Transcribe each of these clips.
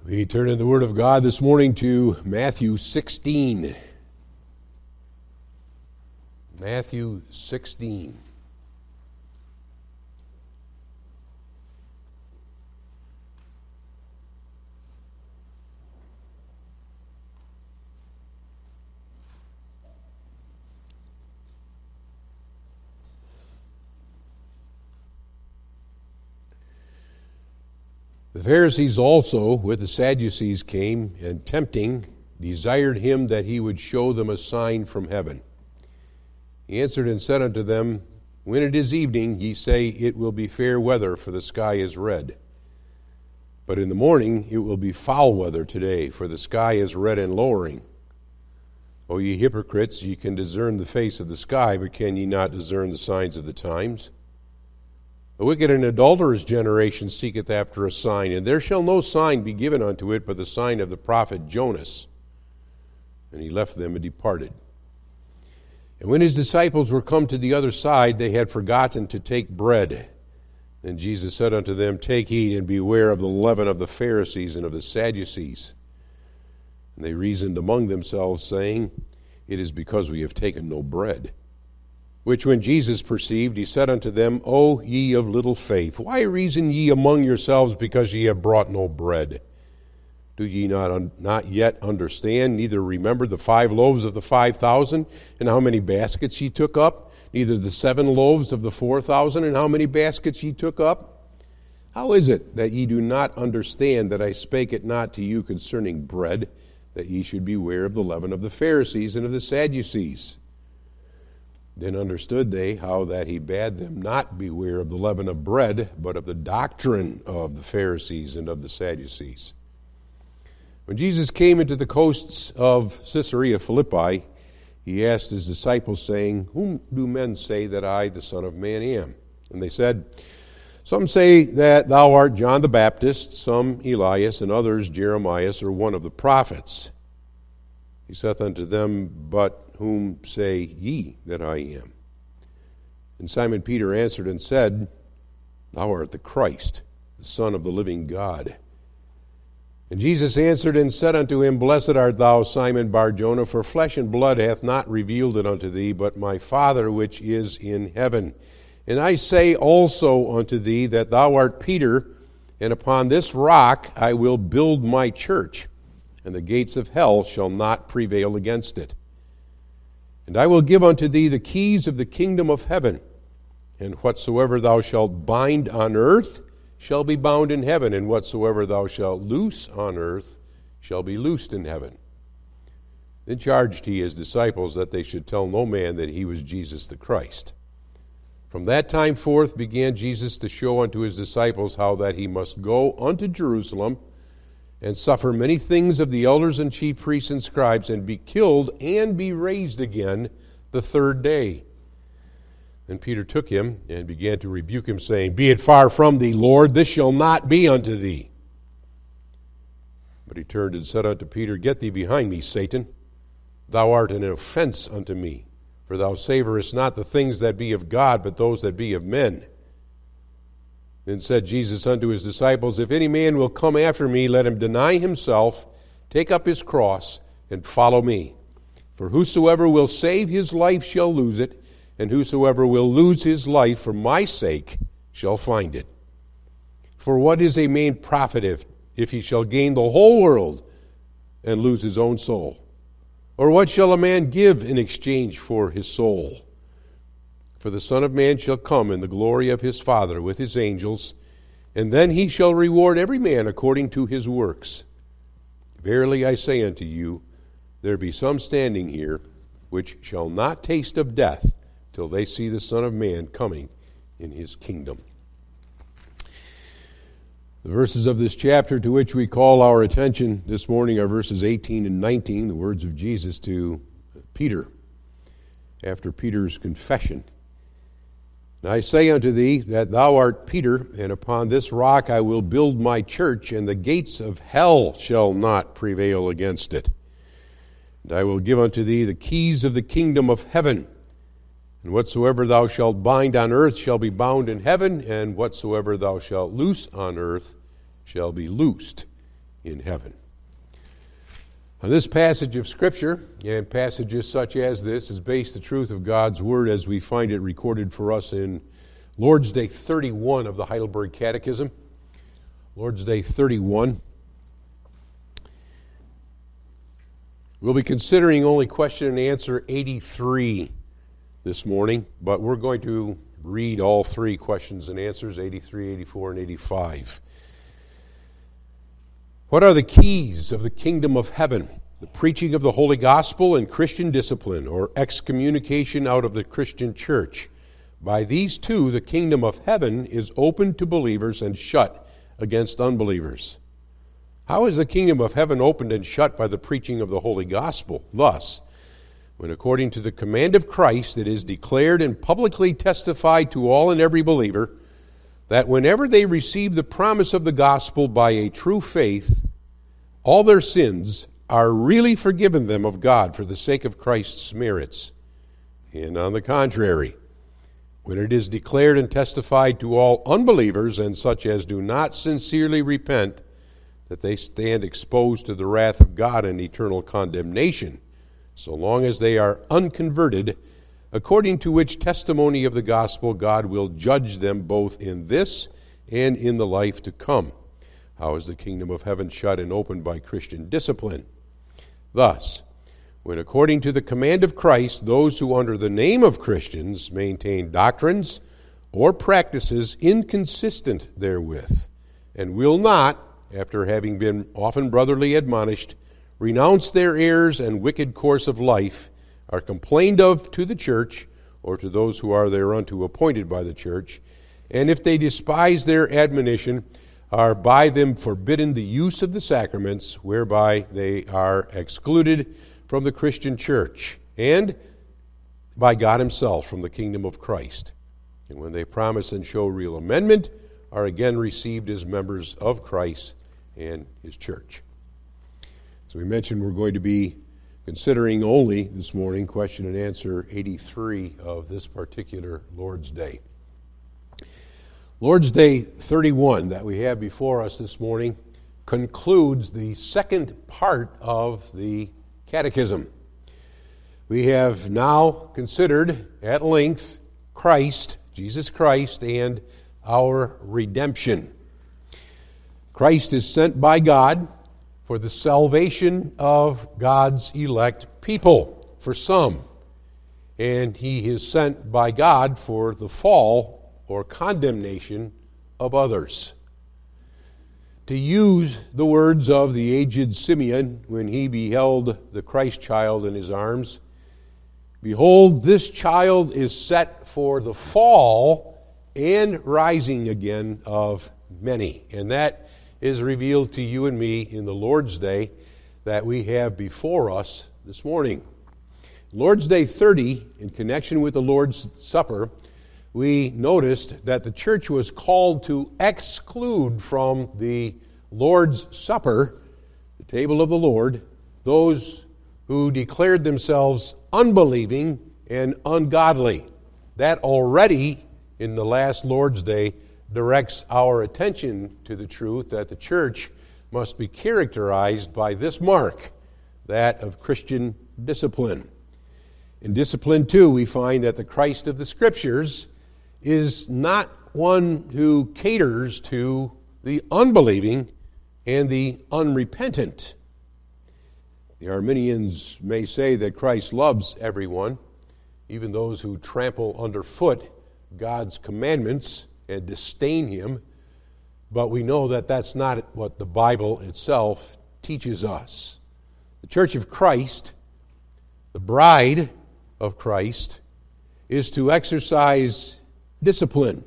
We turn in the Word of God this morning to Matthew 16. Matthew 16. The Pharisees also with the Sadducees came, and tempting, desired him that he would show them a sign from heaven. He answered and said unto them, When it is evening, ye say, It will be fair weather, for the sky is red. But in the morning it will be foul weather today, for the sky is red and lowering. O ye hypocrites, ye can discern the face of the sky, but can ye not discern the signs of the times? The wicked and adulterous generation seeketh after a sign, and there shall no sign be given unto it but the sign of the prophet Jonas. And he left them and departed. And when his disciples were come to the other side, they had forgotten to take bread. And Jesus said unto them, Take heed and beware of the leaven of the Pharisees and of the Sadducees. And they reasoned among themselves, saying, It is because we have taken no bread. Which when Jesus perceived, he said unto them, O ye of little faith, why reason ye among yourselves, because ye have brought no bread? Do ye not yet understand, neither remember the 5 loaves of the 5,000, and how many baskets ye took up? Neither the 7 loaves of the 4,000, and how many baskets ye took up? How is it that ye do not understand that I spake it not to you concerning bread, that ye should beware of the leaven of the Pharisees and of the Sadducees? Then understood they how that he bade them not beware of the leaven of bread, but of the doctrine of the Pharisees and of the Sadducees. When Jesus came into the coasts of Caesarea Philippi, he asked his disciples, saying, Whom do men say that I, the Son of Man, am? And they said, Some say that thou art John the Baptist, some Elias, and others Jeremias, or one of the prophets. He saith unto them, But whom say ye that I am? And Simon Peter answered and said, Thou art the Christ, the Son of the living God. And Jesus answered and said unto him, Blessed art thou, Simon Bar-Jonah, for flesh and blood hath not revealed it unto thee, but my Father which is in heaven. And I say also unto thee that thou art Peter, and upon this rock I will build my church, and the gates of hell shall not prevail against it. And I will give unto thee the keys of the kingdom of heaven, and whatsoever thou shalt bind on earth shall be bound in heaven, and whatsoever thou shalt loose on earth shall be loosed in heaven. Then charged he his disciples that they should tell no man that he was Jesus the Christ. From that time forth began Jesus to show unto his disciples how that he must go unto Jerusalem, and suffer many things of the elders and chief priests and scribes, and be killed, and be raised again the 3rd day. Then Peter took him, and began to rebuke him, saying, Be it far from thee, Lord, this shall not be unto thee. But he turned and said unto Peter, Get thee behind me, Satan. Thou art an offense unto me, for thou savorest not the things that be of God, but those that be of men. Then said Jesus unto his disciples, If any man will come after me, let him deny himself, take up his cross, and follow me. For whosoever will save his life shall lose it, and whosoever will lose his life for my sake shall find it. For what is a man profited if he shall gain the whole world and lose his own soul? Or what shall a man give in exchange for his soul? For the Son of Man shall come in the glory of his Father with his angels, and then he shall reward every man according to his works. Verily I say unto you, there be some standing here which shall not taste of death till they see the Son of Man coming in his kingdom. The verses of this chapter to which we call our attention this morning are verses 18 and 19, the words of Jesus to Peter after Peter's confession. And I say unto thee that thou art Peter, and upon this rock I will build my church, and the gates of hell shall not prevail against it. And I will give unto thee the keys of the kingdom of heaven. And whatsoever thou shalt bind on earth shall be bound in heaven, and whatsoever thou shalt loose on earth shall be loosed in heaven. On this passage of Scripture, and passages such as this, is based the truth of God's Word as we find it recorded for us in Lord's Day 31 of the Heidelberg Catechism. Lord's Day 31. We'll be considering only question and answer 83 this morning, but we're going to read all three questions and answers, 83, 84, and 85. What are the keys of the kingdom of heaven? The preaching of the Holy Gospel and Christian discipline, or excommunication out of the Christian church. By these two, the kingdom of heaven is open to believers and shut against unbelievers. How is the kingdom of heaven opened and shut by the preaching of the Holy Gospel? Thus, when according to the command of Christ it is declared and publicly testified to all and every believer that whenever they receive the promise of the gospel by a true faith, all their sins are really forgiven them of God for the sake of Christ's merits. And on the contrary, when it is declared and testified to all unbelievers and such as do not sincerely repent, that they stand exposed to the wrath of God and eternal condemnation, so long as they are unconverted, according to which testimony of the gospel God will judge them both in this and in the life to come. How is the kingdom of heaven shut and opened by Christian discipline? Thus, when according to the command of Christ, those who under the name of Christians maintain doctrines or practices inconsistent therewith, and will not, after having been often brotherly admonished, renounce their errors and wicked course of life, are complained of to the church, or to those who are thereunto appointed by the church, and if they despise their admonition, are by them forbidden the use of the sacraments, whereby they are excluded from the Christian church, and by God himself from the kingdom of Christ. And when they promise and show real amendment, are again received as members of Christ and his church. So we mentioned we're going to be considering only this morning question and answer 83 of this particular Lord's Day. Lord's Day 31 that we have before us this morning concludes the second part of the Catechism. We have now considered at length Christ, Jesus Christ, and our redemption. Christ is sent by God for the salvation of God's elect people, for some. And he is sent by God for the fall or condemnation of others. To use the words of the aged Simeon when he beheld the Christ child in his arms, behold, this child is set for the fall and rising again of many. And that is revealed to you and me in the Lord's Day that we have before us this morning. Lord's Day 30, in connection with the Lord's Supper, we noticed that the church was called to exclude from the Lord's Supper, the table of the Lord, those who declared themselves unbelieving and ungodly. That already, in the last Lord's Day, directs our attention to the truth that the church must be characterized by this mark, that of Christian discipline. In discipline, too, we find that the Christ of the Scriptures is not one who caters to the unbelieving and the unrepentant. The Arminians may say that Christ loves everyone, even those who trample underfoot God's commandments and disdain him, but we know that that's not what the Bible itself teaches us. The Church of Christ, the bride of Christ, is to exercise discipline,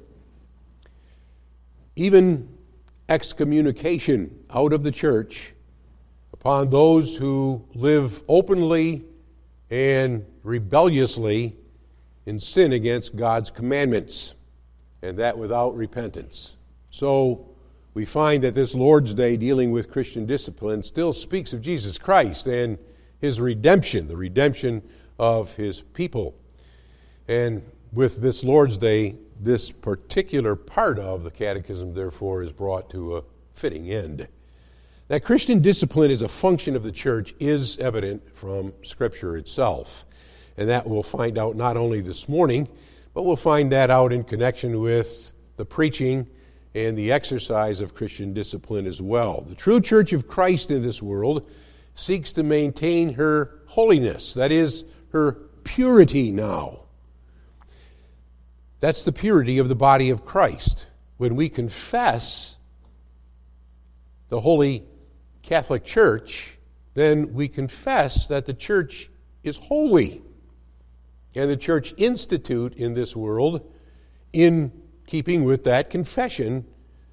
even excommunication out of the church upon those who live openly and rebelliously in sin against God's commandments, and that without repentance. So we find that this Lord's Day dealing with Christian discipline still speaks of Jesus Christ and his redemption, the redemption of his people. And with this Lord's Day, this particular part of the Catechism, therefore, is brought to a fitting end. That Christian discipline is a function of the church is evident from Scripture itself. And that we'll find out not only this morning, but we'll find that out in connection with the preaching and the exercise of Christian discipline as well. The true church of Christ in this world seeks to maintain her holiness, that is, her purity now. That's the purity of the body of Christ. When we confess the Holy Catholic Church, then we confess that the church is holy. And the church institute in this world, in keeping with that confession,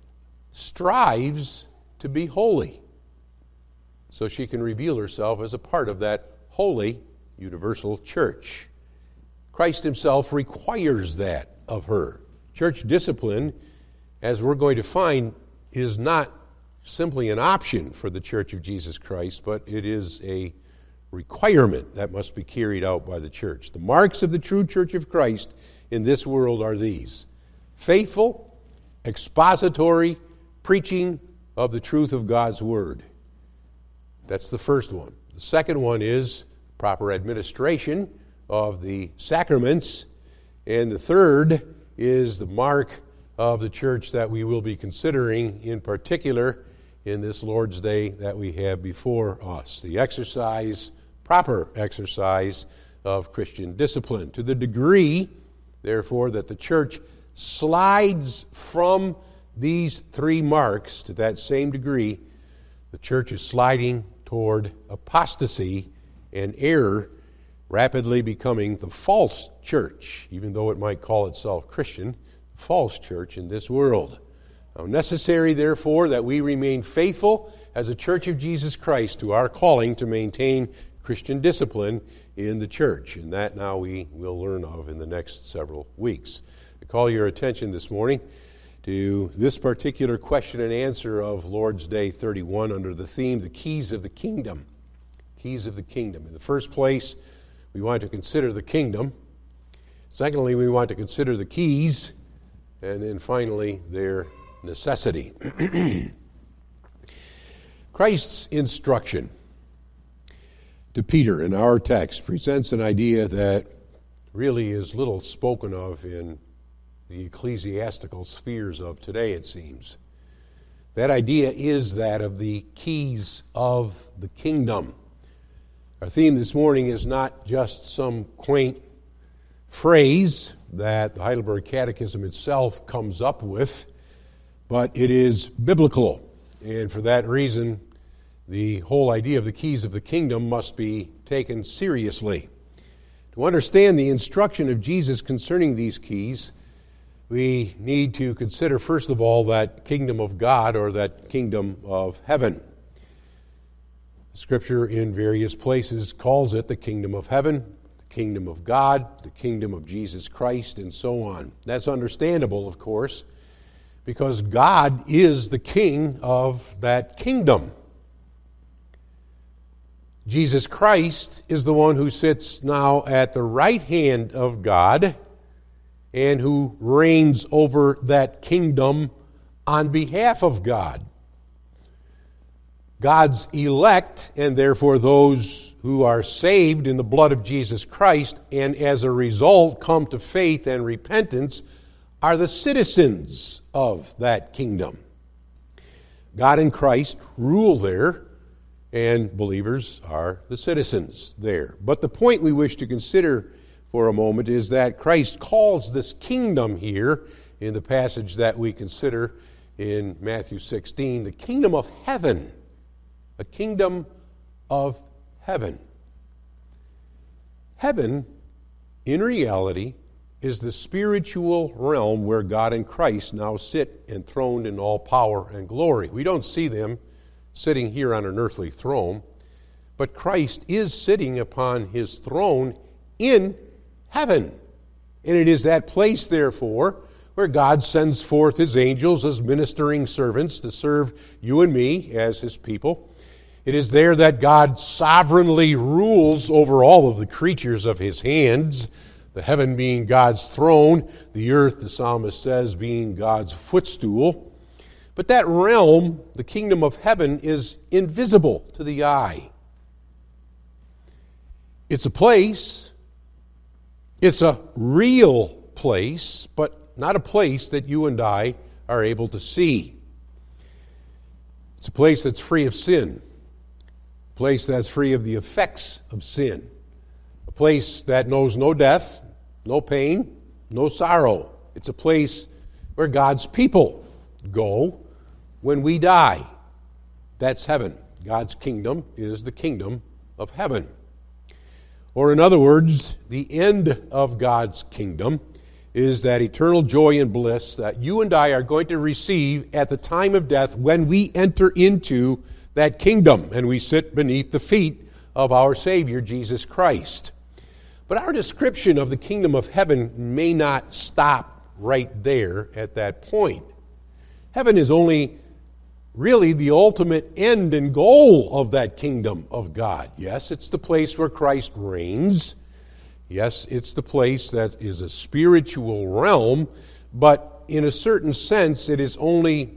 strives to be holy, so she can reveal herself as a part of that holy universal church. Christ himself requires that of her. Church discipline, as we're going to find, is not simply an option for the Church of Jesus Christ, but it is a requirement that must be carried out by the church. The marks of the true Church of Christ in this world are these: faithful, expository preaching of the truth of God's Word. That's the first one. The second one is proper administration of the sacraments. And the third is the mark of the church that we will be considering in particular in this Lord's Day that we have before us. The exercise, proper exercise of Christian discipline. To the degree, therefore, that the church slides from these three marks, to that same degree, the church is sliding toward apostasy and error, rapidly becoming the false church, even though it might call itself Christian, false church in this world. Now, necessary, therefore, that we remain faithful as a church of Jesus Christ to our calling to maintain Christian discipline in the church, and that now we will learn of in the next several weeks. I call your attention this morning to this particular question and answer of Lord's Day 31 under the theme, the keys of the kingdom. Keys of the kingdom. In the first place, we want to consider the kingdom. Secondly, we want to consider the keys. And then finally, their necessity. Christ's instruction to Peter in our text presents an idea that really is little spoken of in the ecclesiastical spheres of today, it seems. That idea is that of the keys of the kingdom. Our theme this morning is not just some quaint phrase that the Heidelberg Catechism itself comes up with, but it is biblical. And for that reason, the whole idea of the keys of the kingdom must be taken seriously. To understand the instruction of Jesus concerning these keys, we need to consider, first of all, that kingdom of God, or that kingdom of heaven. Scripture in various places calls it the kingdom of heaven, the kingdom of God, the kingdom of Jesus Christ, and so on. That's understandable, of course, because God is the king of that kingdom. Jesus Christ is the one who sits now at the right hand of God and who reigns over that kingdom on behalf of God. God's elect, and therefore those who are saved in the blood of Jesus Christ, and as a result come to faith and repentance, are the citizens of that kingdom. God and Christ rule there, and believers are the citizens there. But the point we wish to consider for a moment is that Christ calls this kingdom here in the passage that we consider in Matthew 16, the kingdom of heaven. A kingdom of heaven. Heaven, in reality, is the spiritual realm where God and Christ now sit enthroned in all power and glory. We don't see them sitting here on an earthly throne, but Christ is sitting upon his throne in heaven. And it is that place, therefore, where God sends forth his angels as ministering servants to serve you and me as his people. It is there that God sovereignly rules over all of the creatures of his hands, the heaven being God's throne, the earth, the psalmist says, being God's footstool. But that realm, the kingdom of heaven, is invisible to the eye. It's a place, it's a real place, but not a place that you and I are able to see. It's a place that's free of sin, a place that's free of the effects of sin, a place that knows no death, no pain, no sorrow. It's a place where God's people go when we die. That's heaven. God's kingdom is the kingdom of heaven. Or in other words, the end of God's kingdom is that eternal joy and bliss that you and I are going to receive at the time of death when we enter into that kingdom and we sit beneath the feet of our Savior, Jesus Christ. But our description of the kingdom of heaven may not stop right there at that point. Heaven is only really the ultimate end and goal of that kingdom of God. Yes, it's the place where Christ reigns. Yes, it's the place that is a spiritual realm, but in a certain sense, it is only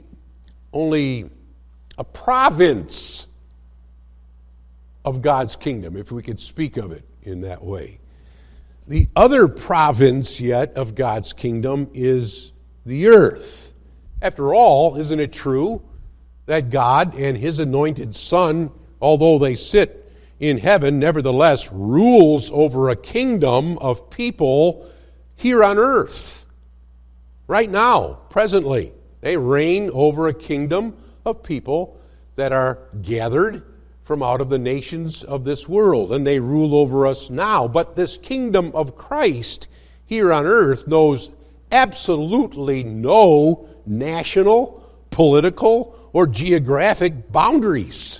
a province of God's kingdom, if we could speak of it in that way. The other province yet of God's kingdom is the earth. After all, isn't it true that God and His anointed Son, although they sit in heaven, nevertheless rules over a kingdom of people here on earth? Right now, presently, they reign over a kingdom of people that are gathered from out of the nations of this world, and they rule over us now. But this kingdom of Christ here on earth knows absolutely no national, political, or geographic boundaries.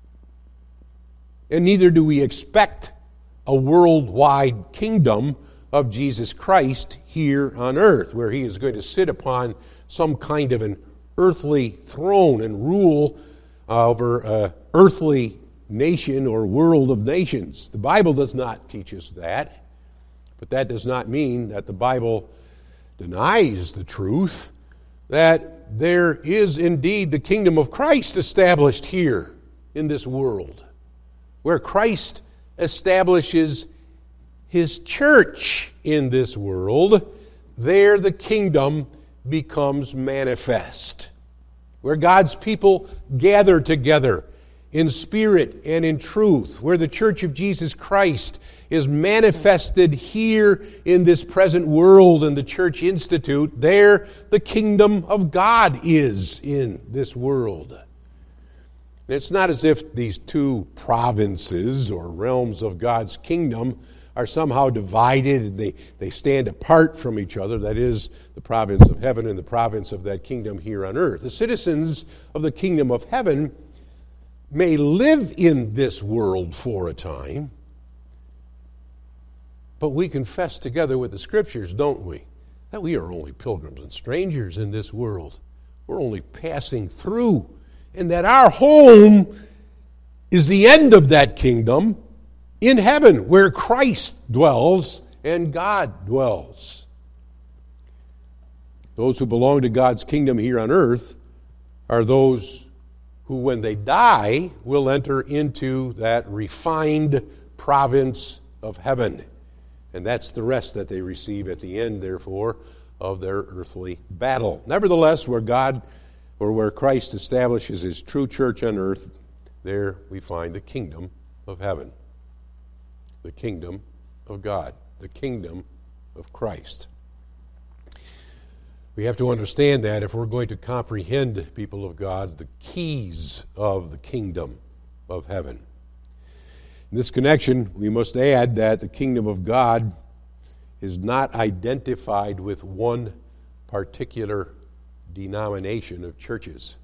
And neither do we expect a worldwide kingdom of Jesus Christ here on earth, where He is going to sit upon some kind of an earthly throne and rule over an earthly nation or world of nations. The Bible does not teach us that, but that does not mean that the Bible denies the truth that there is indeed the kingdom of Christ established here in this world, where Christ establishes His church in this world. There the kingdom becomes manifest, where God's people gather together in spirit and in truth, where the church of Jesus Christ is manifested here in this present world in the Church Institute. There the kingdom of God is in this world. It's not as if these two provinces or realms of God's kingdom are somehow divided and they stand apart from each other. That is, the province of heaven and the province of that kingdom here on earth. The citizens of the kingdom of heaven may live in this world for a time, but we confess together with the Scriptures, don't we, that we are only pilgrims and strangers in this world. We're only passing through, and that our home is the end of that kingdom in heaven, where Christ dwells and God dwells. Those who belong to God's kingdom here on earth are those who, when they die, will enter into that refined province of heaven. And that's the rest that they receive at the end, therefore, of their earthly battle. Nevertheless, where God or where Christ establishes His true church on earth, there we find the kingdom of heaven, the kingdom of God, the kingdom of Christ. We have to understand that if we're going to comprehend, people of God, the keys of the kingdom of heaven. In this connection, we must add that the kingdom of God is not identified with one particular denomination of churches.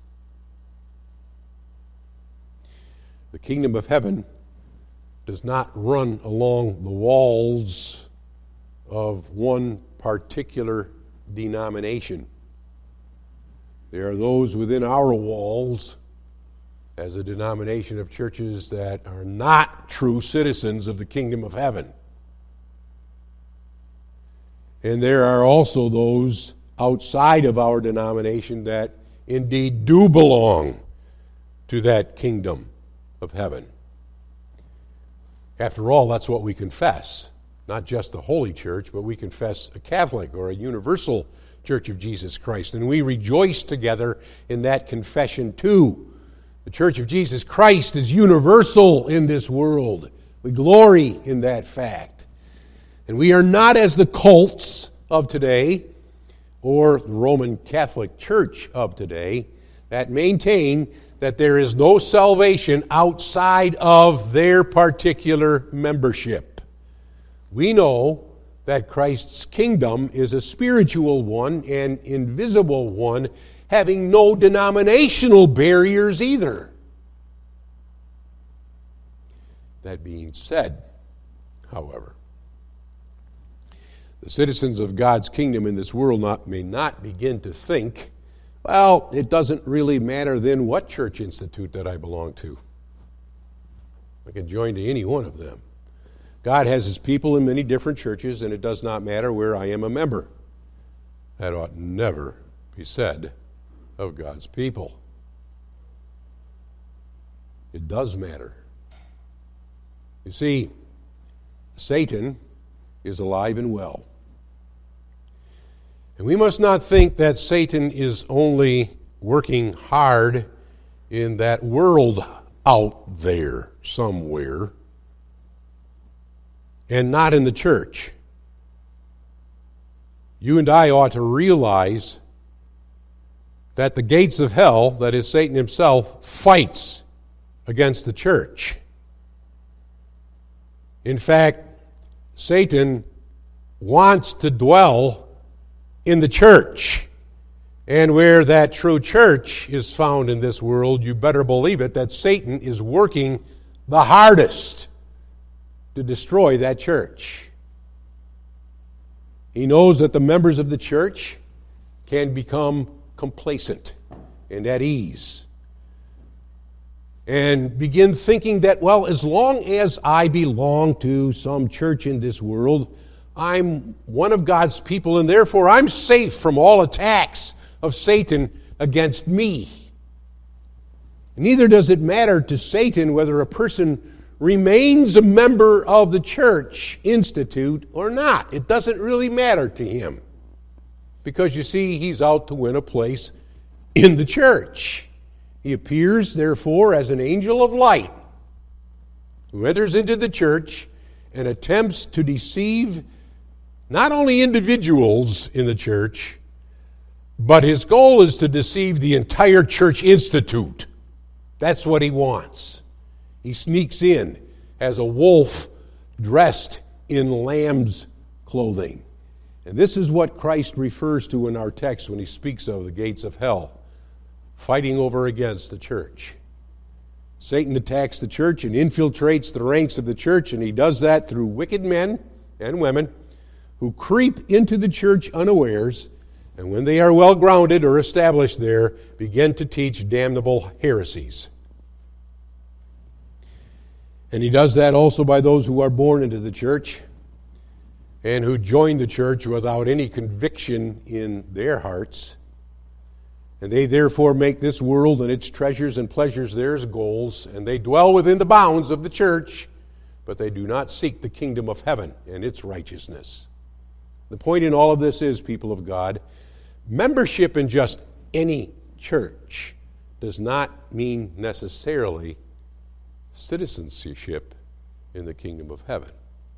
The kingdom of heaven does not run along the walls of one particular denomination. There are those within our walls as a denomination of churches that are not true citizens of the kingdom of heaven. And there are also those outside of our denomination that indeed do belong to that kingdom of heaven. After all, that's what we confess. Not just the Holy Church, but we confess a Catholic or a universal Church of Jesus Christ. And we rejoice together in that confession too. The Church of Jesus Christ is universal in this world. We glory in that fact. And we are not as the cults of today or the Roman Catholic Church of today that maintain that there is no salvation outside of their particular membership. We know that Christ's kingdom is a spiritual one and invisible one, having no denominational barriers either. That being said, however, the citizens of God's kingdom in this world may not begin to think, well, it doesn't really matter then what church institute that I belong to. I can join to any one of them. God has his people in many different churches, and it does not matter where I am a member. That ought never be said of God's people. It does matter. You see, Satan is alive and well. And we must not think that Satan is only working hard in that world out there somewhere and not in the church. You and I ought to realize that the gates of hell, that is Satan himself, fights against the church. In fact, Satan wants to dwell in the church. And where that true church is found in this world, you better believe it, that Satan is working the hardest to destroy that church. He knows that the members of the church can become complacent and at ease and begin thinking that, well, as long as I belong to some church in this world, I'm one of God's people, and therefore I'm safe from all attacks of Satan against me. Neither does it matter to Satan whether a person remains a member of the church institute or not. It doesn't really matter to him. Because you see, he's out to win a place in the church. He appears, therefore, as an angel of light who enters into the church and attempts to deceive not only individuals in the church, but his goal is to deceive the entire church institute. That's what he wants. He sneaks in as a wolf dressed in lamb's clothing. And this is what Christ refers to in our text when he speaks of the gates of hell, fighting over against the church. Satan attacks the church and infiltrates the ranks of the church, and he does that through wicked men and women who creep into the church unawares, and when they are well grounded or established there, begin to teach damnable heresies. And he does that also by those who are born into the church and who join the church without any conviction in their hearts. And they therefore make this world and its treasures and pleasures theirs goals, and they dwell within the bounds of the church, but they do not seek the kingdom of heaven and its righteousness. The point in all of this is, people of God, membership in just any church does not mean necessarily citizenship in the kingdom of heaven.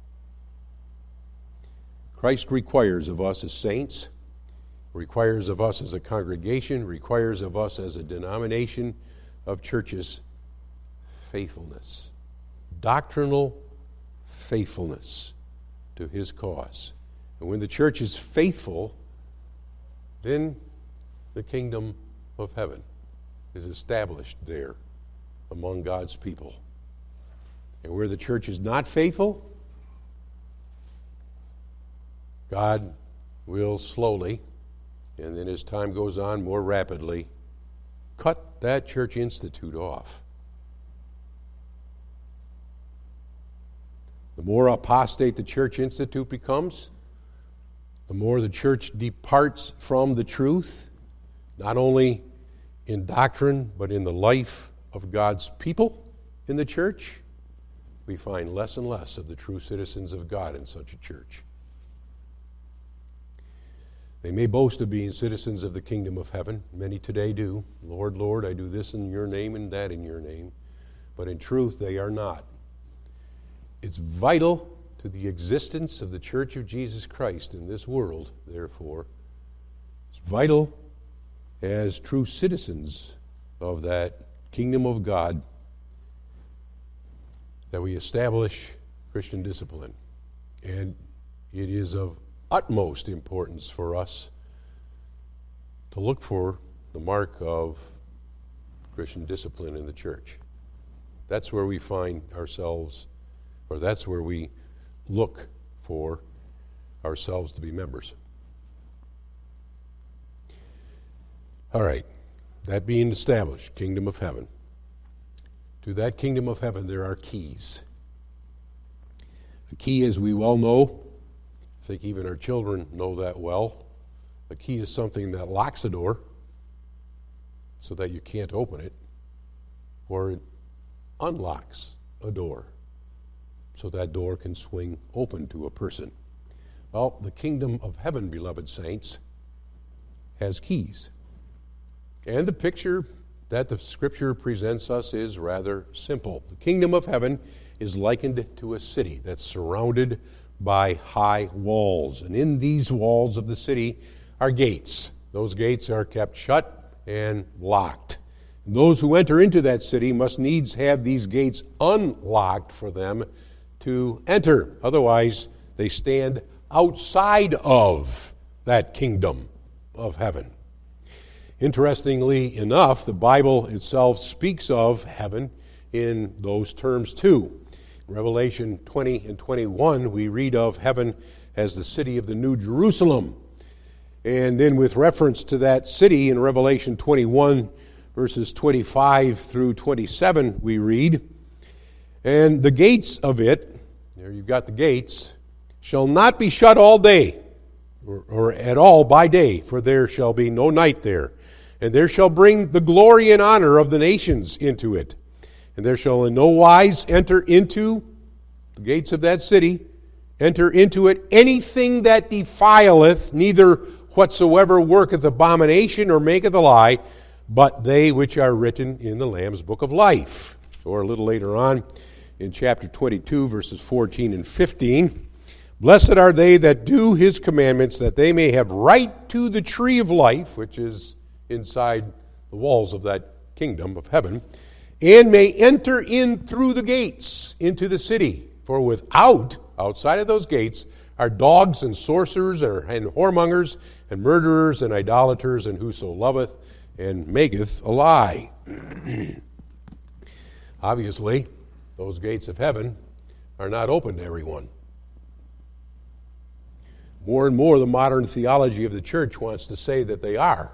Christ requires of us as saints, requires of us as a congregation, requires of us as a denomination of churches faithfulness, doctrinal faithfulness to his cause. And when the church is faithful, then the kingdom of heaven is established there among God's people. And where the church is not faithful, God will slowly, and then as time goes on more rapidly, cut that church institute off. The more apostate the church institute becomes, the more the church departs from the truth, not only in doctrine, but in the life of God's people in the church, we find less and less of the true citizens of God in such a church. They may boast of being citizens of the kingdom of heaven. Many today do. Lord, Lord, I do this in your name and that in your name. But in truth, they are not. It's vital to the existence of the Church of Jesus Christ in this world, therefore. It's vital as true citizens of that kingdom of God that we establish Christian discipline. And it is of utmost importance for us to look for the mark of Christian discipline in the church. That's where we find ourselves, or that's where we look for ourselves to be members. All right, that being established, kingdom of heaven. To that kingdom of heaven there are keys. A key, as we well know, I think even our children know that well. A key is something that locks a door so that you can't open it, or it unlocks a door so that door can swing open to a person. Well, the kingdom of heaven, beloved saints, has keys. And the picture that the Scripture presents us is rather simple. The kingdom of heaven is likened to a city that's surrounded by high walls. And in these walls of the city are gates. Those gates are kept shut and locked. And those who enter into that city must needs have these gates unlocked for them to enter. Otherwise, they stand outside of that kingdom of heaven. Interestingly enough, the Bible itself speaks of heaven in those terms too. In Revelation 20 and 21, we read of heaven as the city of the New Jerusalem. And then with reference to that city in Revelation 21, verses 25 through 27, we read, "And the gates of it," there you've got the gates, "shall not be shut all day, or at all by day, for there shall be no night there. And there shall bring the glory and honor of the nations into it. And there shall in no wise enter into the gates of that city, enter into it anything that defileth, neither whatsoever worketh abomination or maketh a lie, but they which are written in the Lamb's book of life." Or a little later on in chapter 22, verses 14 and 15, "Blessed are they that do his commandments, that they may have right to the tree of life," which is inside the walls of that kingdom of heaven, "and may enter in through the gates into the city. For without, outside of those gates, are dogs and sorcerers and whoremongers and murderers and idolaters and whoso loveth and maketh a lie." Obviously, those gates of heaven are not open to everyone. More and more, the modern theology of the church wants to say that they are.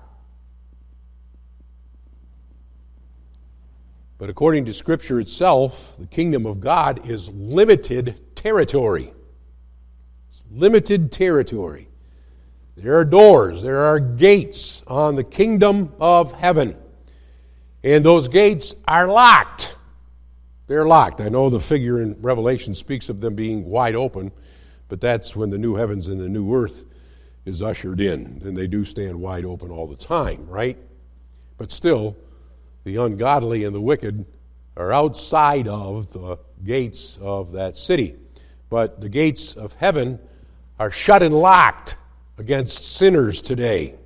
But according to Scripture itself, the kingdom of God is limited territory. It's limited territory. There are doors, there are gates on the kingdom of heaven. And those gates are locked. They're locked. I know the figure in Revelation speaks of them being wide open, but that's when the new heavens and the new earth is ushered in. And they do stand wide open all the time, right? But still, the ungodly and the wicked are outside of the gates of that city. But the gates of heaven are shut and locked against sinners today.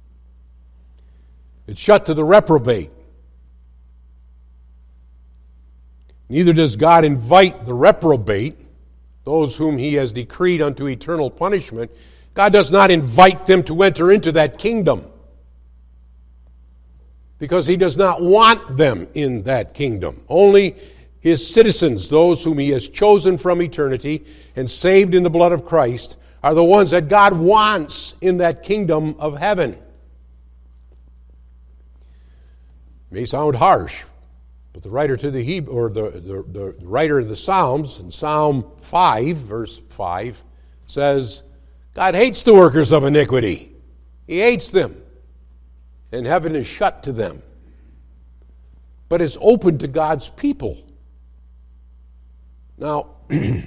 It's shut to the reprobate. Neither does God invite the reprobate, those whom he has decreed unto eternal punishment. God does not invite them to enter into that kingdom, because he does not want them in that kingdom. Only his citizens, those whom he has chosen from eternity and saved in the blood of Christ, are the ones that God wants in that kingdom of heaven. It may sound harsh, but the writer to the Hebrew, or the writer in the Psalms, in Psalm 5, verse 5, says, God hates the workers of iniquity. He hates them. And heaven is shut to them. but it's open to God's people. Now, the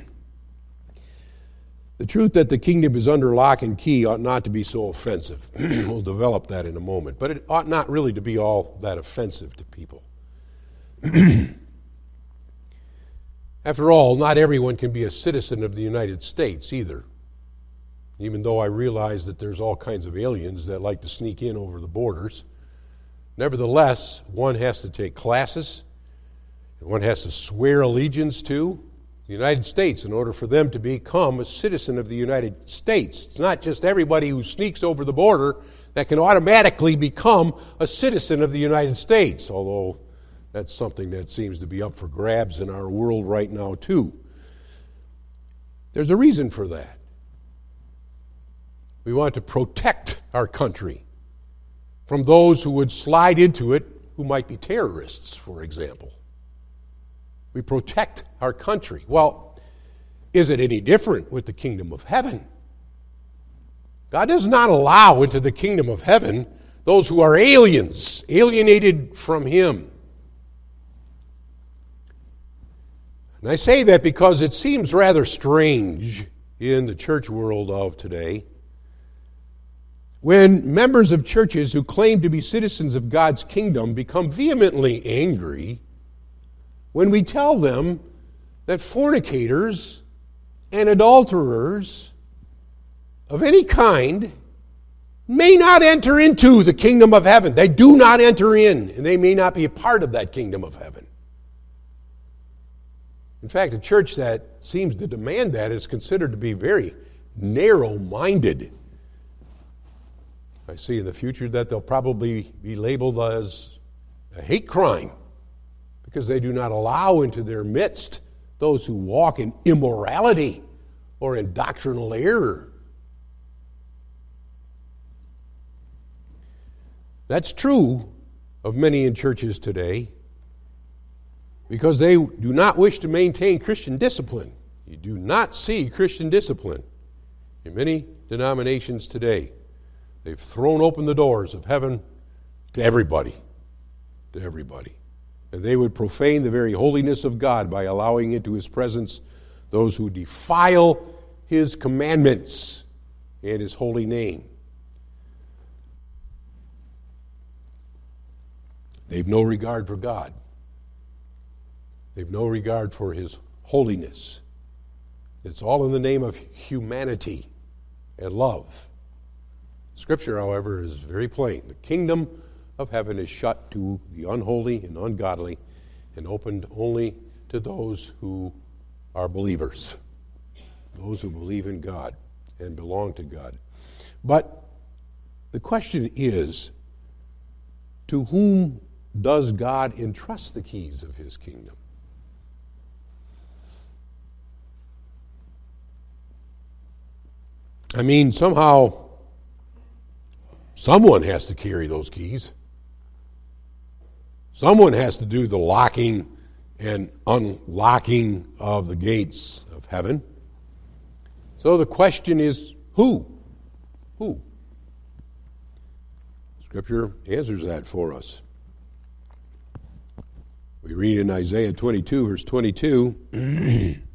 truth that the kingdom is under lock and key ought not to be so offensive. We'll develop that in a moment. But it ought not really to be all that offensive to people. After all, not everyone can be a citizen of the United States either. Even though I realize that there's all kinds of aliens that like to sneak in over the borders. Nevertheless, one has to take classes, and one has to swear allegiance to the United States in order for them to become a citizen of the United States. It's not just everybody who sneaks over the border that can automatically become a citizen of the United States, although that's something that seems to be up for grabs in our world right now too. There's a reason for that. We want to protect our country from those who would slide into it who might be terrorists, for example. We protect our country. Well, is it any different with the kingdom of heaven? God does not allow into the kingdom of heaven those who are aliens, alienated from Him. And I say that because it seems rather strange in the church world of today when members of churches who claim to be citizens of God's kingdom become vehemently angry when we tell them that fornicators and adulterers of any kind may not enter into the kingdom of heaven. They do not enter in, and they may not be a part of that kingdom of heaven. In fact, a church that seems to demand that is considered to be very narrow-minded. I see in the future that they'll probably be labeled as a hate crime, because they do not allow into their midst those who walk in immorality or in doctrinal error. That's true of many in churches today because they do not wish to maintain Christian discipline. You do not see Christian discipline in many denominations today. They've thrown open the doors of heaven to everybody. To everybody. And they would profane the very holiness of God by allowing into His presence those who defile His commandments and His holy name. They've no regard for God. They've no regard for His holiness. It's all in the name of humanity and love. Scripture, however, is very plain. The kingdom of heaven is shut to the unholy and ungodly and opened only to those who are believers, those who believe in God and belong to God. But the question is, to whom does God entrust the keys of His kingdom? I mean, somehow, someone has to carry those keys. Someone has to do the locking and unlocking of the gates of heaven. So the question is, who? Who? Scripture answers that for us. We read in Isaiah 22, verse 22, and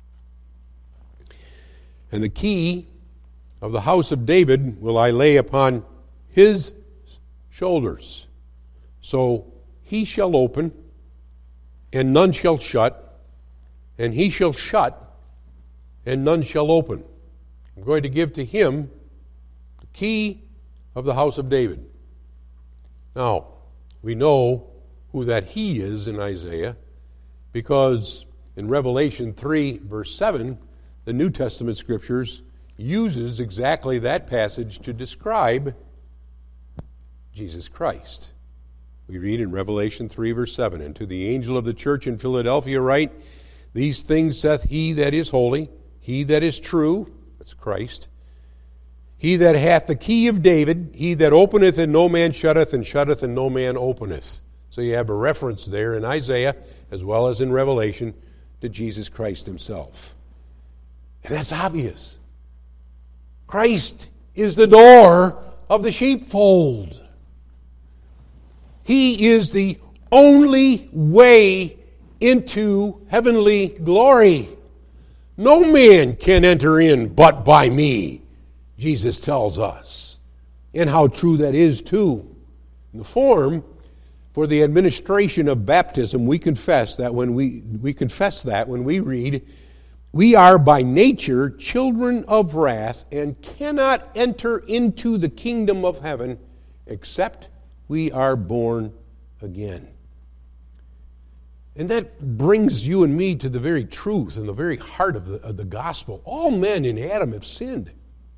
the key of the house of David will I lay upon his shoulders. So he shall open, and none shall shut, and he shall shut, and none shall open. I'm going to give to him the key of the house of David. Now, we know who that he is in Isaiah, because in Revelation 3, verse 7, the New Testament Scriptures uses exactly that passage to describe Jesus Christ. We read in Revelation 3, verse 7, and to the angel of the church in Philadelphia write, these things saith he that is holy, he that is true, that's Christ, he that hath the key of David, he that openeth and no man shutteth, and shutteth and no man openeth. So you have a reference there in Isaiah, as well as in Revelation, to Jesus Christ himself. And that's obvious. Christ is the door of the sheepfold. He is the only way into heavenly glory. No man can enter in but by me, Jesus tells us. And how true that is too. In the form for the administration of baptism, we confess that when we read, we are by nature children of wrath and cannot enter into the kingdom of heaven except we are born again. And that brings you and me to the very truth and the very heart of the gospel. All men in Adam have sinned.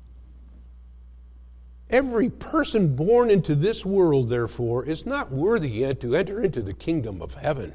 Every person born into this world, therefore, is not worthy yet to enter into the kingdom of heaven.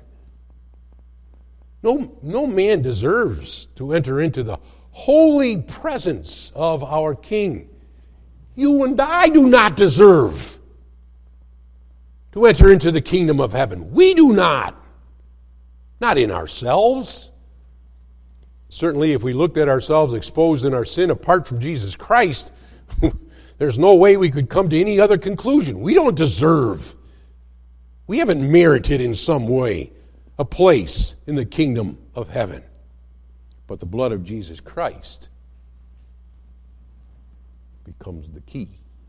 No man deserves to enter into the holy presence of our King. You and I do not deserve to enter into the kingdom of heaven. We do not. Not in ourselves. Certainly, if we looked at ourselves exposed in our sin apart from Jesus Christ, there's no way we could come to any other conclusion. We don't deserve. We haven't merited in some way a place in the kingdom of heaven. But the blood of Jesus Christ becomes the key.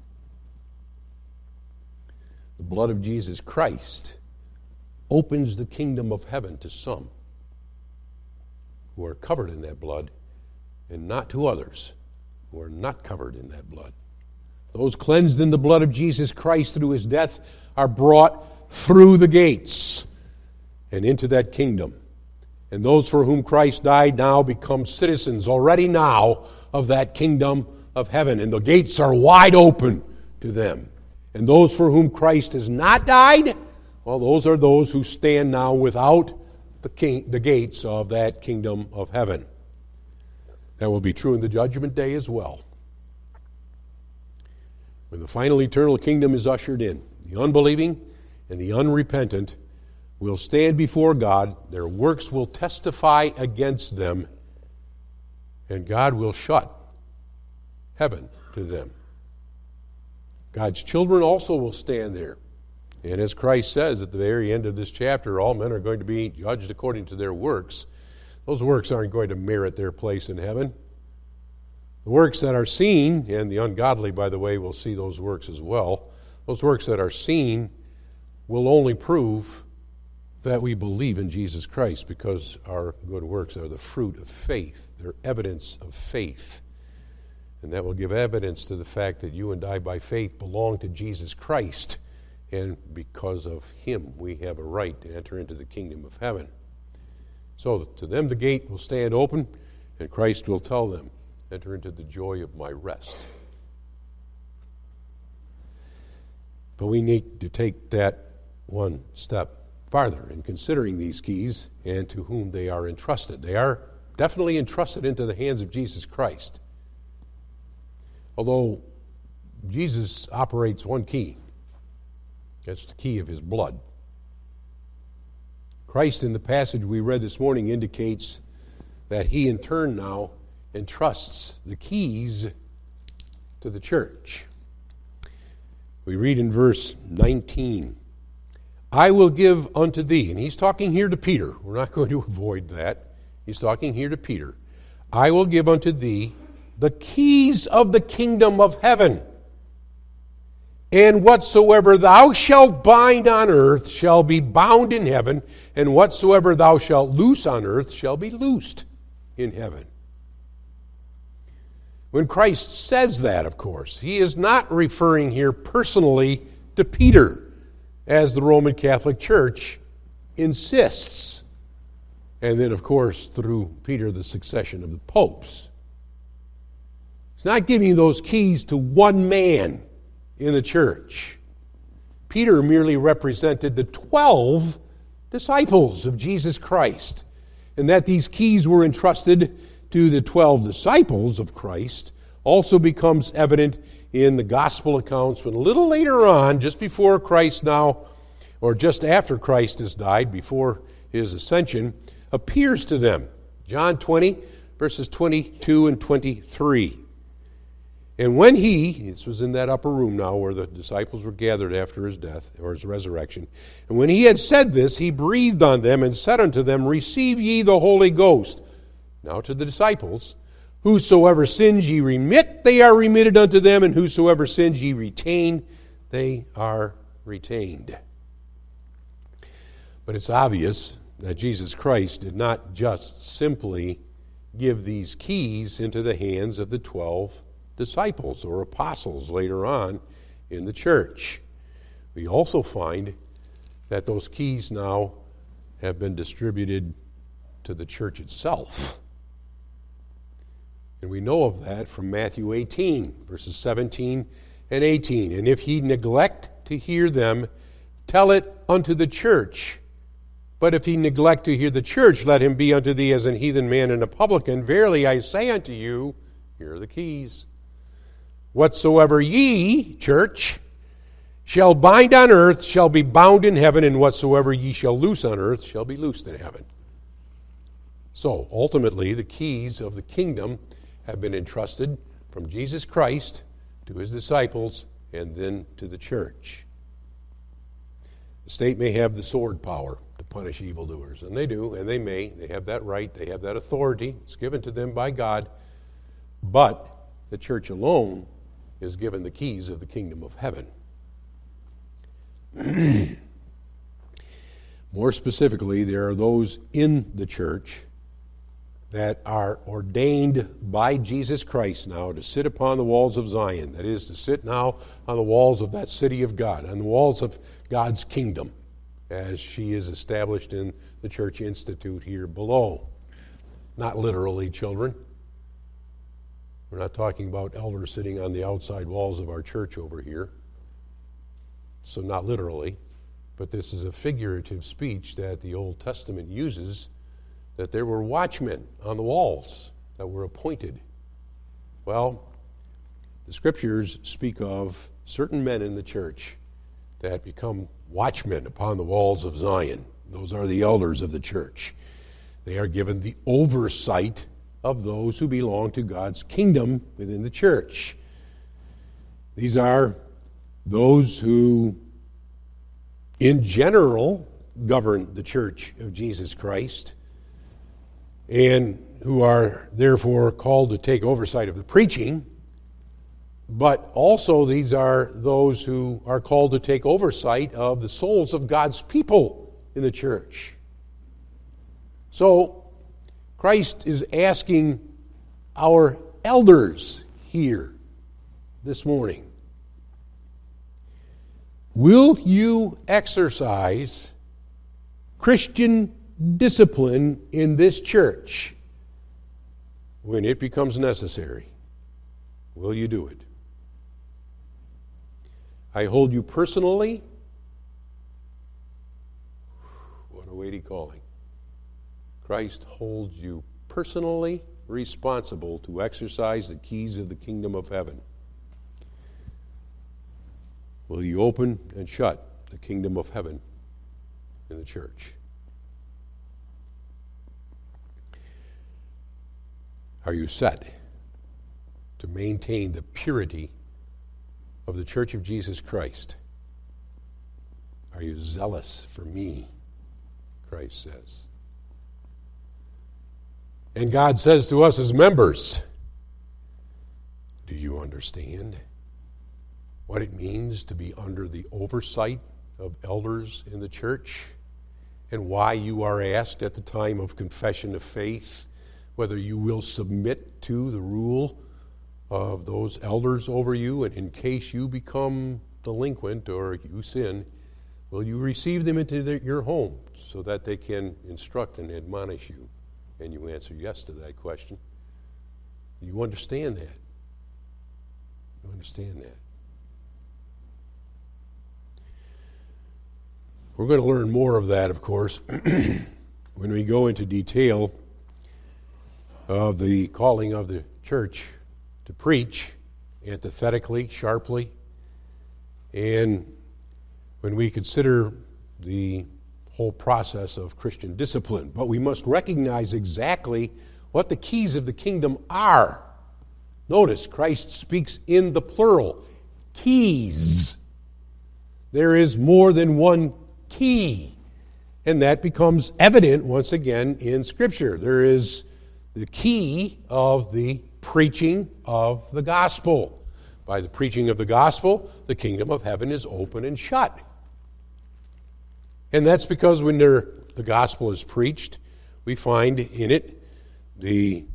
The blood of Jesus Christ opens the kingdom of heaven to some who are covered in that blood, and not to others who are not covered in that blood. Those cleansed in the blood of Jesus Christ through his death are brought through the gates and into that kingdom. And those for whom Christ died now become citizens already now of that kingdom of heaven. And the gates are wide open to them. And those for whom Christ has not died, well, those are those who stand now without the gates of that kingdom of heaven. That will be true in the judgment day as well. When the final eternal kingdom is ushered in, the unbelieving and the unrepentant will stand before God, their works will testify against them, and God will shut heaven to them. God's children also will stand there. And as Christ says at the very end of this chapter, all men are going to be judged according to their works. Those works aren't going to merit their place in heaven. The works that are seen, and the ungodly, by the way, will see those works as well. Those works that are seen will only prove that we believe in Jesus Christ, because our good works are the fruit of faith. They're evidence of faith. And that will give evidence to the fact that you and I, by faith, belong to Jesus Christ. And because of him, we have a right to enter into the kingdom of heaven. So to them the gate will stand open, and Christ will tell them, enter into the joy of my rest. But we need to take that one step farther in considering these keys and to whom they are entrusted. They are definitely entrusted into the hands of Jesus Christ. Although Jesus operates one key. That's the key of his blood. Christ, in the passage we read this morning, indicates that he in turn now entrusts the keys to the church. We read in verse 19, I will give unto thee, and he's talking here to Peter. We're not going to avoid that. He's talking here to Peter. I will give unto thee the keys of the kingdom of heaven. And whatsoever thou shalt bind on earth shall be bound in heaven, and whatsoever thou shalt loose on earth shall be loosed in heaven. When Christ says that, of course, he is not referring here personally to Peter, as the Roman Catholic Church insists. And then, of course, through Peter, the succession of the popes. He's not giving those keys to one man in the church. Peter merely represented the 12 disciples of Jesus Christ. And that these keys were entrusted to the 12 disciples of Christ also becomes evident in the gospel accounts when a little later on, just before Christ now, or just after Christ has died, before his ascension, appears to them. John 20, verses 22 and 23. And when this was in that upper room now where the disciples were gathered after his death, or his resurrection, and when he had said this, he breathed on them and said unto them, Receive ye the Holy Ghost. Now to the disciples, Whosoever sins ye remit, they are remitted unto them, and whosoever sins ye retain, they are retained. But it's obvious that Jesus Christ did not just simply give these keys into the hands of the 12 disciples or apostles later on in the church. We also find that those keys now have been distributed to the church itself. And we know of that from Matthew 18, verses 17 and 18. And if ye neglect to hear them, tell it unto the church. But if he neglect to hear the church, let him be unto thee as an heathen man and a publican. Verily I say unto you, here are the keys. Whatsoever ye, church, shall bind on earth shall be bound in heaven, and whatsoever ye shall loose on earth shall be loosed in heaven. So, ultimately, the keys of the kingdom have been entrusted from Jesus Christ to his disciples and then to the church. The state may have the sword power to punish evildoers, and they do, and they may. They have that right, they have that authority. It's given to them by God. But the church alone is given the keys of the kingdom of heaven. More specifically, there are those in the church that are ordained by Jesus Christ now to sit upon the walls of Zion. That is, to sit now on the walls of that city of God, on the walls of God's kingdom, as she is established in the Church Institute here below. Not literally, children. We're not talking about elders sitting on the outside walls of our church over here. So not literally, but this is a figurative speech that the Old Testament uses, that there were watchmen on the walls that were appointed. Well, the Scriptures speak of certain men in the church that become watchmen upon the walls of Zion. Those are the elders of the church. They are given the oversight of those who belong to God's kingdom within the church. These are those who, in general, govern the church of Jesus Christ, and who are therefore called to take oversight of the preaching, but also these are those who are called to take oversight of the souls of God's people in the church. So Christ is asking our elders here this morning, will you exercise Christian discipline in this church when it becomes necessary? Will you do it? I hold you personally. What a weighty calling. Christ holds you personally responsible to exercise the keys of the kingdom of heaven. Will you open and shut the kingdom of heaven in the church? Are you set to maintain the purity of the Church of Jesus Christ? Are you zealous for me? Christ says. And God says to us as members, do you understand what it means to be under the oversight of elders in the church, and why you are asked at the time of confession of faith whether you will submit to the rule of those elders over you, and in case you become delinquent or you sin, will you receive them into your home so that they can instruct and admonish you? And you answer yes to that question. You understand that? You understand that? We're going to learn more of that, of course, when we go into detail of the calling of the church to preach antithetically, sharply, and when we consider the whole process of Christian discipline. But we must recognize exactly what the keys of the kingdom are Notice, Christ speaks in the plural. Keys. There is more than one key. And that becomes evident once again in Scripture. There is the key of the preaching of the gospel. By the preaching of the gospel, the kingdom of heaven is open and shut. And that's because when the gospel is preached, we find in it the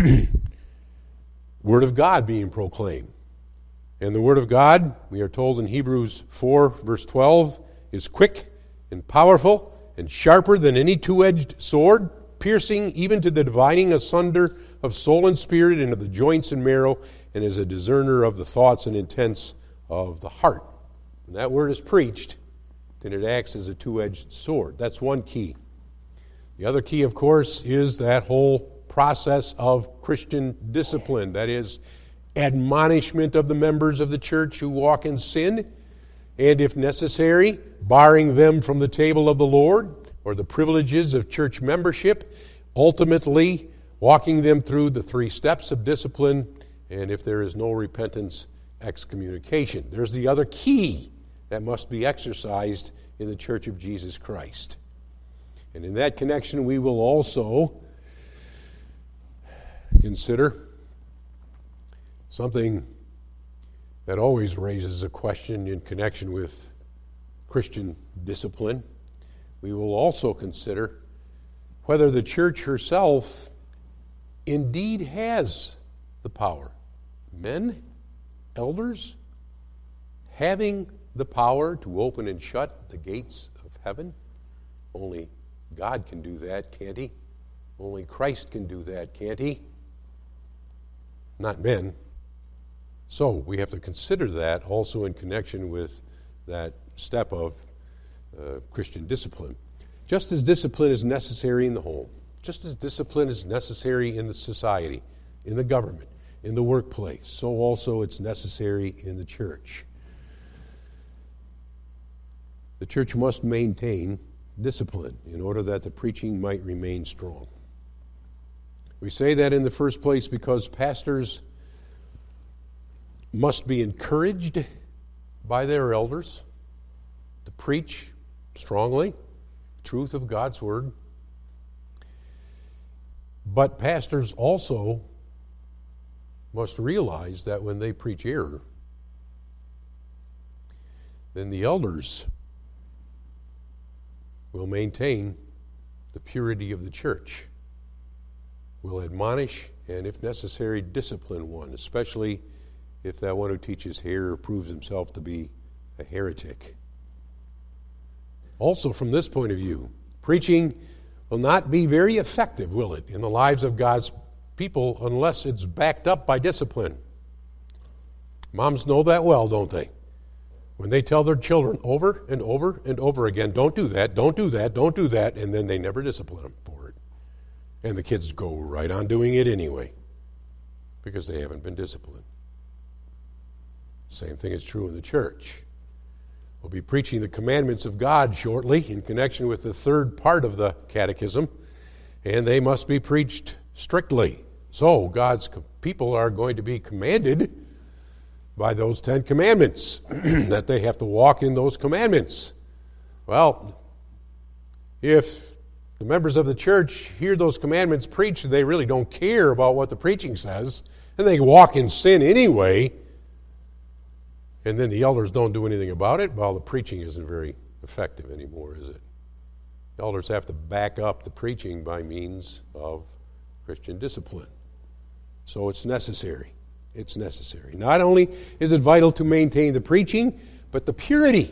Word of God being proclaimed. And the Word of God, we are told in Hebrews 4, verse 12, is quick and powerful and sharper than any two-edged sword, piercing even to the dividing asunder of soul and spirit and of the joints and marrow, and is a discerner of the thoughts and intents of the heart. When that word is preached, then it acts as a two-edged sword. That's one key. The other key, of course, is that whole process of Christian discipline. That is, admonishment of the members of the church who walk in sin, and if necessary, barring them from the table of the Lord or the privileges of church membership, ultimately walking them through the 3 steps of discipline, and if there is no repentance, excommunication. There's the other key that must be exercised in the Church of Jesus Christ. And in that connection, we will also consider something that always raises a question in connection with Christian discipline. We will also consider whether the church herself indeed has the power. Men, elders, having the power to open and shut the gates of heaven. Only God can do that, can't he? Only Christ can do that, can't he? Not men. So we have to consider that also in connection with that step of Christian discipline. Just as discipline is necessary in the home, just as discipline is necessary in the society, in the government, in the workplace, so also it's necessary in the church. The church must maintain discipline in order that the preaching might remain strong. We say that in the first place because pastors must be encouraged by their elders to preach strongly the truth of God's Word. But pastors also must realize that when they preach error, then the elders will maintain the purity of the church, will admonish, and if necessary, discipline one, especially if that one who teaches error proves himself to be a heretic. Also, from this point of view, preaching will not be very effective, will it, in the lives of God's people unless it's backed up by discipline. Moms know that well, don't they? When they tell their children over and over and over again, don't do that, don't do that, don't do that, and then they never discipline them for it. And the kids go right on doing it anyway because they haven't been disciplined. Same thing is true in the church. We'll be preaching the commandments of God shortly in connection with the third part of the catechism, and they must be preached strictly. So God's people are going to be commanded by those 10 commandments, that they have to walk in those commandments. Well, if the members of the church hear those commandments preached and they really don't care about what the preaching says, and they walk in sin anyway, and then the elders don't do anything about it, well, the preaching isn't very effective anymore, is it? The elders have to back up the preaching by means of Christian discipline. So it's necessary. It's necessary. Not only is it vital to maintain the preaching, but the purity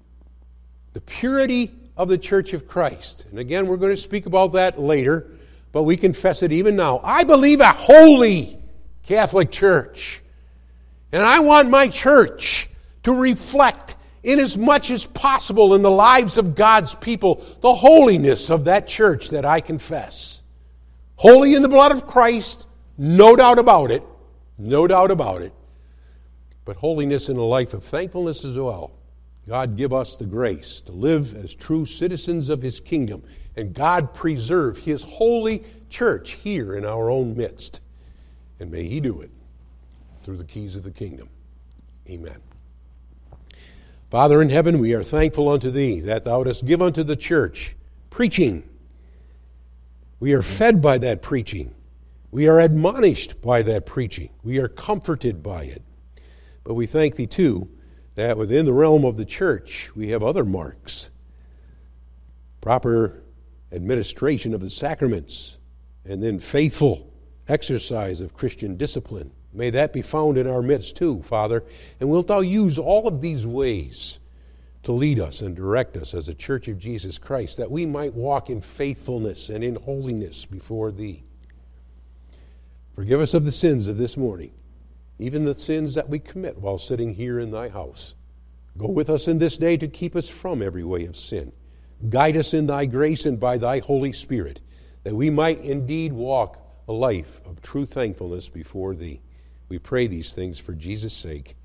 of the Church of Christ. And again, we're going to speak about that later, but we confess it even now. I believe a holy Catholic Church. And I want my church to reflect in as much as possible in the lives of God's people the holiness of that church that I confess. Holy in the blood of Christ, no doubt about it. No doubt about it. But holiness in a life of thankfulness as well. God give us the grace to live as true citizens of His kingdom. And God preserve His holy church here in our own midst. And may He do it. through the keys of the kingdom. Amen. Father in heaven, we are thankful unto thee that thou dost give unto the church preaching. We are fed by that preaching. We are admonished by that preaching. We are comforted by it. But we thank thee, too, that within the realm of the church we have other marks. Proper administration of the sacraments, and then faithful exercise of Christian discipline. May that be found in our midst too, Father. And wilt thou use all of these ways to lead us and direct us as a church of Jesus Christ, that we might walk in faithfulness and in holiness before thee. Forgive us of the sins of this morning, even the sins that we commit while sitting here in thy house. Go with us in this day to keep us from every way of sin. Guide us in thy grace and by thy Holy Spirit, that we might indeed walk a life of true thankfulness before thee. We pray these things for Jesus' sake.